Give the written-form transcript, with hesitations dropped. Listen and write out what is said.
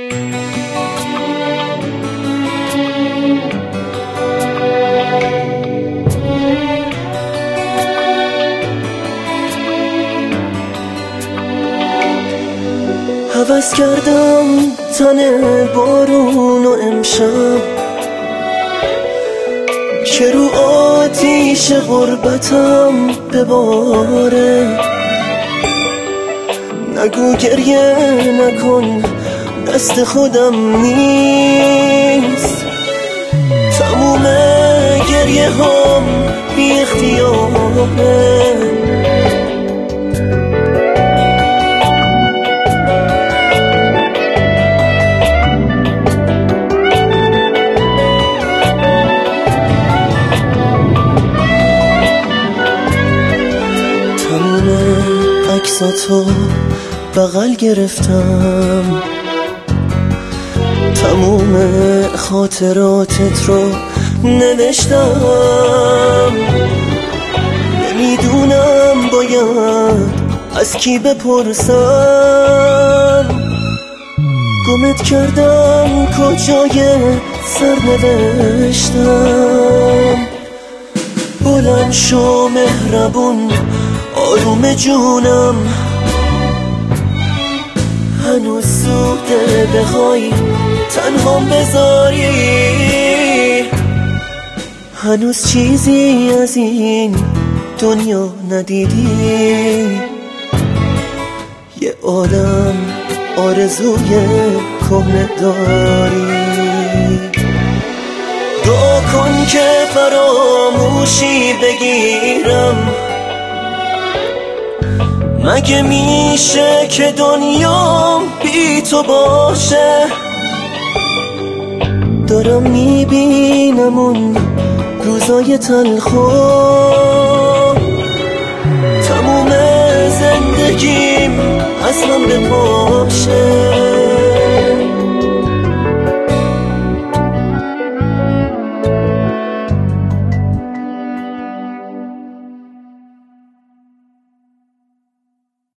هوس کردم تن بارون و امشب که رو آتیش غربتم بباره. نگو گریه نکن دست خودم نیست، تموم گریه هم بی اختیاره. عکساتو بغل گرفتم، تموم خاطراتت رو نوشتم. نمیدونم باید از کی بپرسم، گمت کردم کجای سرنوشتم. بلند شو مهربون آروم جونم، هنوز زوده بخوای تنهام بذاری. هنوز چیزی از این دنیا ندیدی، یه عالم آرزوی کهنه داری. دعا کن که فراموشی بگیرم، مگه میشه که دنیا بی تو باشه؟ دارم میبینم اون روزای تلخو، تموم زندگیم از هم بپاشه.